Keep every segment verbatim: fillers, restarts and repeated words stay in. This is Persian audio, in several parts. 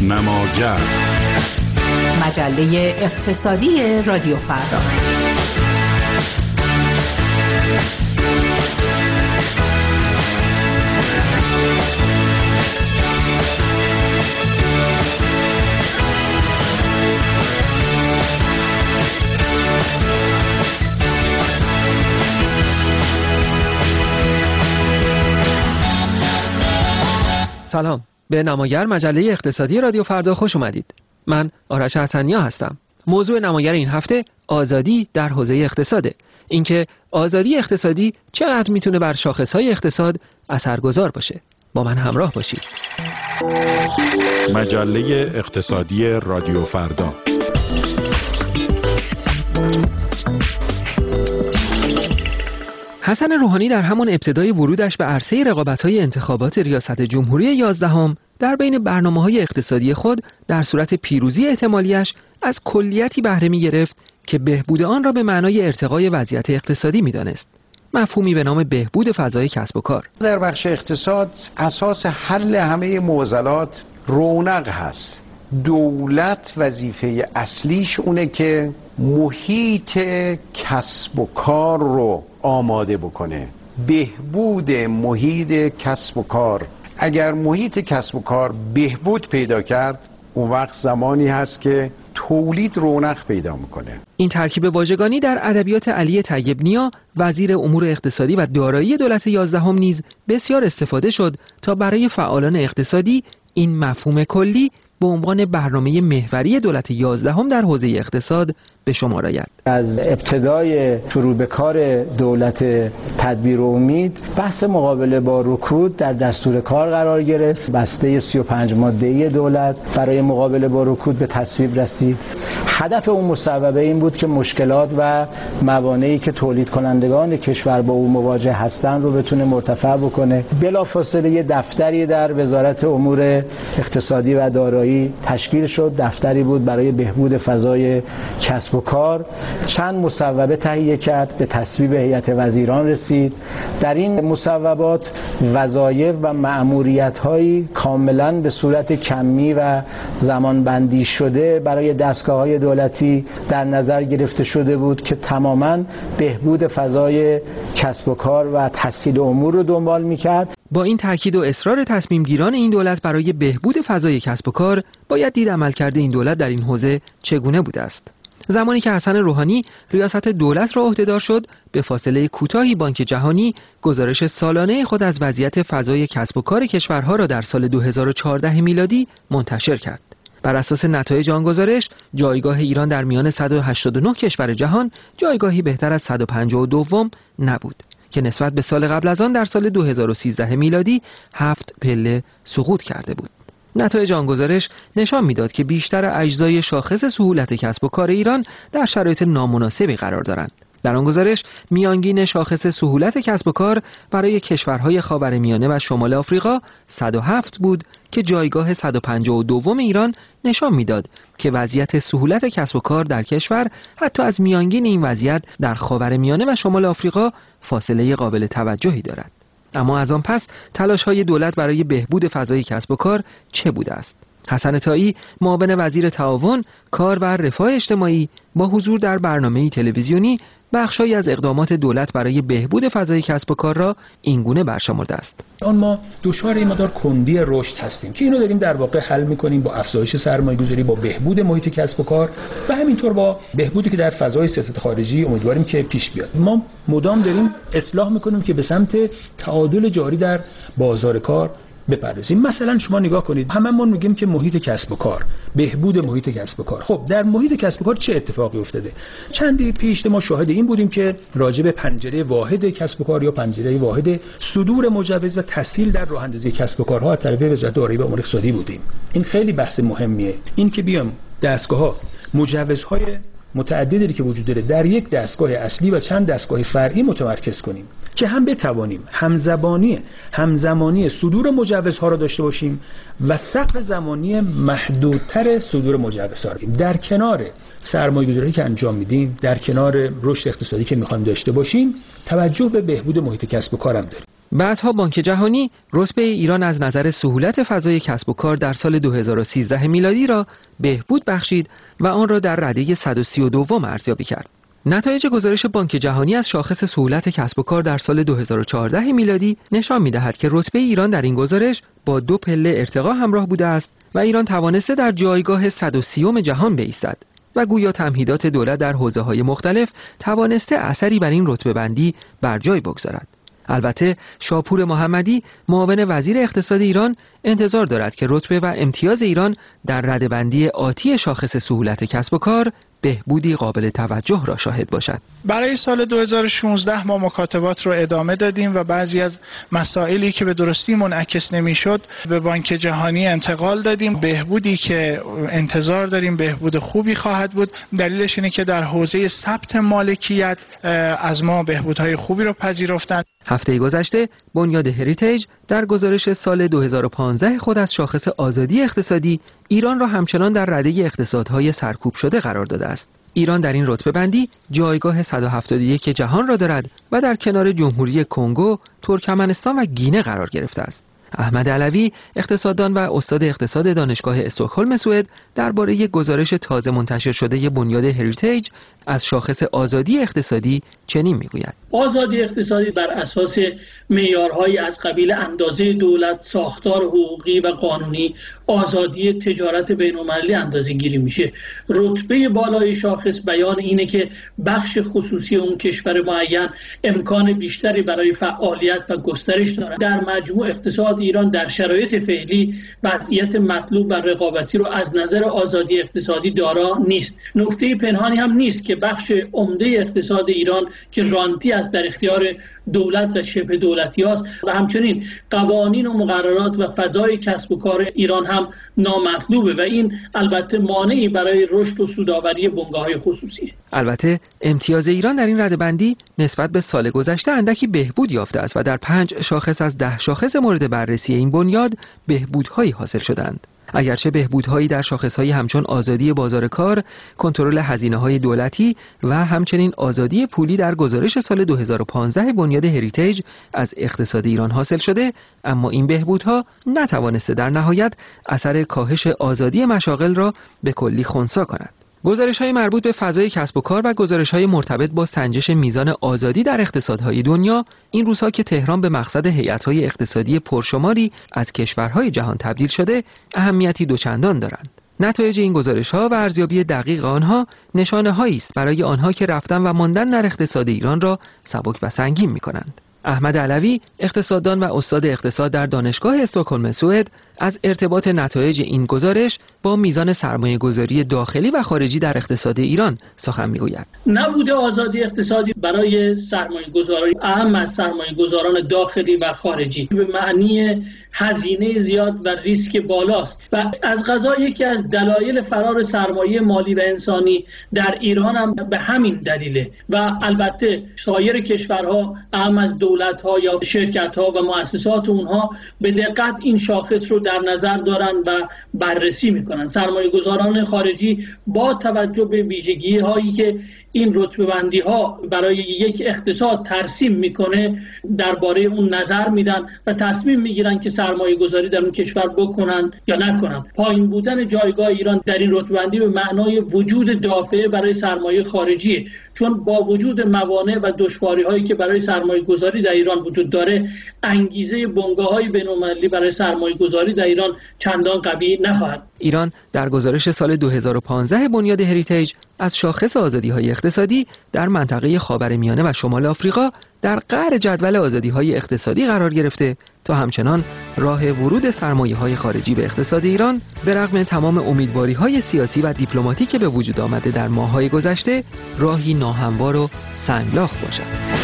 نماگر، مجله اقتصادی رادیو فردا. سلام، به نماگر مجله اقتصادی رادیو فردا خوش اومدید. من آرش حسنیا هستم. موضوع نماگر این هفته آزادی در حوزه اقتصاده. اینکه آزادی اقتصادی چقدر میتونه بر شاخصهای اقتصاد اثرگذار باشه. با من همراه باشید. مجله اقتصادی رادیو فردا. حسن روحانی در همان ابتدای ورودش به عرصه رقابت‌های انتخابات ریاست جمهوری یازدهم در بین برنامه‌های اقتصادی خود در صورت پیروزی احتمالیش از کلیتی بهره می‌گرفت که بهبود آن را به معنای ارتقای وضعیت اقتصادی می‌دانست. مفهومی به نام بهبود فضای کسب و کار. در بخش اقتصاد اساس حل همه معضلات رونق هست. دولت وظیفه اصلیش اونه که محیط کسب و کار رو آماده بکنه. بهبود محیط کسب و کار، اگر محیط کسب و کار بهبود پیدا کرد، اون وقت زمانی هست که تولید رونق پیدا میکنه. این ترکیب واژگانی در ادبیات علی طیب نیا وزیر امور اقتصادی و دارایی دولت یازدهم نیز بسیار استفاده شد تا برای فعالان اقتصادی این مفهوم کلی به عنوان برنامه محوری دولت یازدهم در حوزه اقتصاد به شمار آید. از ابتدای شروع به کار دولت تدبیر و امید بحث مقابله با رکود در دستور کار قرار گرفت. بسته سی و پنج ماده‌ای دولت برای مقابله با رکود به تصویب رسید. هدف اون مصوبه این بود که مشکلات و موانعی که تولید کنندگان کشور با او مواجه هستند رو بتونه مرتفع بکنه. بلافاصله یه دفتری در وزارت امور اقتصادی و دارایی تشکیل شد. دفتری بود برای بهبود فضای کسب و کار. چند مصوبه تهیه کرد، به تصویب هیئت وزیران رسید. در این مصوبات وظایف و مأموریت‌هایی کاملاً به صورت کمی و زمانبندی شده برای دستگاه‌های دولتی در نظر گرفته شده بود که تماماً بهبود فضای کسب و کار و تسهیل امور رو دنبال می‌کرد. با این تاکید و اصرار تصمیم گیران این دولت برای بهبود فضای کسب و کار، باید دید عملکرد این دولت در این حوزه چگونه بوده است. زمانی که حسن روحانی ریاست دولت را عهدهدار شد، به فاصله کوتاهی بانک جهانی گزارش سالانه خود از وضعیت فضای کسب و کار کشورها را در سال دو هزار و چهارده میلادی منتشر کرد. بر اساس نتایج آن گزارش، جایگاه ایران در میان صد و هشتاد و نه کشور جهان جایگاهی بهتر از صد و پنجاه و دو نبود که نسبت به سال قبل از آن در سال دو هزار و سیزده میلادی هفت پله سقوط کرده بود. نتایج آن گزارش نشان میداد که بیشتر اجزای شاخص سهولت کسب و کار ایران در شرایط نامناسبی قرار دارند. در آن گزارش میانگین شاخص سهولت کسب و کار برای کشورهای خاورمیانه و شمال آفریقا صد و هفت بود که جایگاه صد و پنجاه و دو ایران نشان میداد که وضعیت سهولت کسب و کار در کشور حتی از میانگین این وضعیت در خاورمیانه و شمال آفریقا فاصله قابل توجهی دارد. اما از آن پس تلاش‌های دولت برای بهبود فضای کسب و کار چه بوده است؟ حسن طایی، معاون وزیر تعاون، کار و رفاه اجتماعی، با حضور در برنامه تلویزیونی بخشی از اقدامات دولت برای بهبود فضای کسب و کار را اینگونه برشمرده است. آن ما دچار این مقدار کندی رشد هستیم که اینو داریم در واقع حل می‌کنیم با افزایش سرمایه‌گذاری، با بهبود محیط کسب و کار و همینطور با بهبودی که در فضای سیاست خارجی امیدواریم که پیش بیاد. ما مدام داریم اصلاح می‌کنیم که به سمت تعادل جاری در بازار کار بپردازیم. مثلا شما نگاه کنید، هممون میگیم که محیط کسب و کار، بهبود محیط کسب و کار. خب در محیط کسب و کار چه اتفاقی افتاده؟ چندی پیش ما شاهد این بودیم که راجع به پنجره واحد کسب و کار یا پنجره واحد صدور مجوز و تسهیل در راه اندازی کسب و کارها از طرف وزارت دارایی و امور اقتصادی بودیم. این خیلی بحث مهمیه. این که بیام دستگاه‌ها مجوزهای متعددی که وجود داره در یک دستگاه اصلی و چند دستگاه فرعی متمرکز کنیم که هم بتوانیم همزبانی همزمانی صدور مجوزها را داشته باشیم و سقف زمانی محدودتر صدور مجوزها را در کنار سرمایه‌گذاری که انجام میدیم، در کنار رشد اقتصادی که میخوایم داشته باشیم، توجه به بهبود محیط کسب و کارم داریم. بعدها بانک جهانی رتبه ایران از نظر سهولت فضای کسب و کار در سال دو هزار و سیزده میلادی را بهبود بخشید و آن را در رده صد و سی و دو ارزیابی کرد. نتایج گزارش بانک جهانی از شاخص سهولت کسب و کار در سال دو هزار و چهارده میلادی نشان می‌دهد که رتبه ایران در این گزارش با دو پله ارتقا همراه بوده است و ایران توانسته در جایگاه صد و سی جهان بایستد و گویا تمهیدات دولت در حوزه‌های مختلف توانسته اثری بر این رتبه بندی بر جای بگذارد. البته شاپور محمدی معاون وزیر اقتصاد ایران انتظار دارد که رتبه و امتیاز ایران در رده‌بندی آتی شاخص سهولت کسب و کار بهبودی قابل توجه را شاهد باشد. برای سال دو هزار و شانزده ما مکاتبات رو ادامه دادیم و بعضی از مسائلی که به درستی منعکس نمیشد به بانک جهانی انتقال دادیم. بهبودی که انتظار داریم بهبود خوبی خواهد بود. دلیلش اینه که در حوزه ثبت مالکیت از ما بهبودهای خوبی رو پذیرفتن. هفته گذشته بنیاد هریتیج در گزارش سال دو هزار و پانزده خود از شاخص آزادی اقتصادی ایران را همچنان در رده اقتصادهای سرکوب شده قرار داده است. ایران در این رتبه بندی جایگاه صد و هفتاد و یک جهان را دارد و در کنار جمهوری کنگو، ترکمنستان و گینه قرار گرفته است. احمد علوی اقتصاددان و استاد اقتصاد دانشگاه استکهلم سوئد درباره گزارش تازه منتشر شده بنیاد هریتیج از شاخص آزادی اقتصادی چنین میگوید: آزادی اقتصادی بر اساس معیارهایی از قبیل اندازه دولت، ساختار حقوقی و قانونی، آزادی تجارت بین‌المللی اندازه‌گیری میشه. رتبه بالای شاخص بیان اینه که بخش خصوصی اون کشور معین امکان بیشتری برای فعالیت و گسترش داره. در مجموع اقتصاد ایران در شرایط فعلی وضعیت مطلوب و رقابتی رو از نظر آزادی اقتصادی دارا نیست. نکته پنهانی هم نیست که بخش عمده اقتصاد ایران که رانتی است در اختیار دولت و شبه دولتی است و همچنین قوانین و مقررات و فضای کسب و کار ایران هم نامطلوبه و این البته مانعی برای رشد و سودآوری بنگاه‌های خصوصی. البته امتیاز ایران در این رده‌بندی نسبت به سال گذشته اندکی بهبود یافته است و در پنج شاخص از ده شاخص مورد بررسی این بنیاد بهبودهایی حاصل شدند. اگرچه بهبودهایی در شاخص‌های همچون آزادی بازار کار، کنترل هزینه‌های دولتی و همچنین آزادی پولی در گزارش سال دو هزار و پانزده بنیاد هریتیج از اقتصاد ایران حاصل شده، اما این بهبودها نتوانسته در نهایت اثر کاهش آزادی مشاغل را به کلی خنثی کند. گزارش‌های مربوط به فضای کسب و کار و گزارش‌های مرتبط با سنجش میزان آزادی در اقتصادهای دنیا این روزها که تهران به مقصد هیئت‌های اقتصادی پرشماری از کشورهای جهان تبدیل شده، اهمیتی دوچندان دارند. نتایج این گزارش‌ها و ارزیابی دقیق آنها نشانه‌هایی است برای آنها که رفتن و ماندن در اقتصاد ایران را سبک و سنگین می‌کنند. احمد علوی اقتصاددان و استاد اقتصاد در دانشگاه استکهلم سوئد از ارتباط نتایج این گزارش با میزان سرمایه گذاری داخلی و خارجی در اقتصاد ایران سخن میگوید. نبود آزادی اقتصادی برای سرمایه گذاری اهم از سرمایه گذاران داخلی و خارجی به معنی هزینه زیاد و ریسک بالاست و از قضا یکی از دلایل فرار سرمایه مالی و انسانی در ایران هم به همین دلیله و البته سایر کشورها اهم از دولت‌ها یا شرکت‌ها و مؤسسات اونها به دقت این شاخص رو در نظر دارن و بررسی میکنن. سرمایه گذاران خارجی با توجه به ویژگی هایی که این رتبه بندی ها برای یک اقتصاد ترسیم میکنه درباره اون نظر میدن و تصمیم میگیرن که سرمایه گذاری در اون کشور بکنن یا نکنن. پایین بودن جایگاه ایران در این رتبه بندی به معنای وجود دافعه برای سرمایه خارجی، چون با وجود موانع و دشواری هایی که برای سرمایه گذاری در ایران وجود داره، انگیزه بنگاه های بین‌المللی برای سرمایه گذاری در ایران چندان قوی نخواهد. ایران در گزارش سال دو هزار و پانزده بنیاد هریتیج از شاخص آزادی‌های اقتصادی در منطقه خاورمیانه و شمال آفریقا در قعر جدول آزادی‌های اقتصادی قرار گرفته تا همچنان راه ورود سرمایه‌های خارجی به اقتصاد ایران به رغم تمام امیدواری‌های سیاسی و دیپلماتیک که به وجود آمده در ماه‌های گذشته راهی ناهموار و سنگلاخ باشد.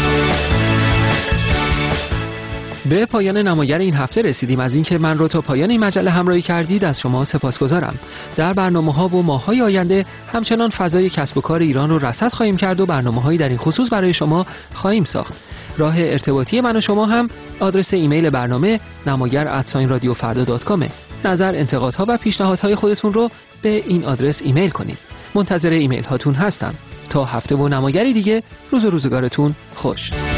به پایان نماگر این هفته رسیدیم. از اینکه من رو تا پایان این مجله همراهی کردید از شما سپاسگزارم. در برنامه‌ها و ماه‌های آینده همچنان فضای کسب و کار ایران رو رصد خواهیم کرد و برنامه‌هایی در این خصوص برای شما خواهیم ساخت. راه ارتباطی من و شما هم آدرس ایمیل برنامه نماگر ات رادیو فردا دات کام. نظر، انتقادها و پیشنهادهای خودتون رو به این آدرس ایمیل کنید. منتظر ایمیل هاتون هستم. تا هفته و نماگری دیگه، روز و روزگارتون خوش.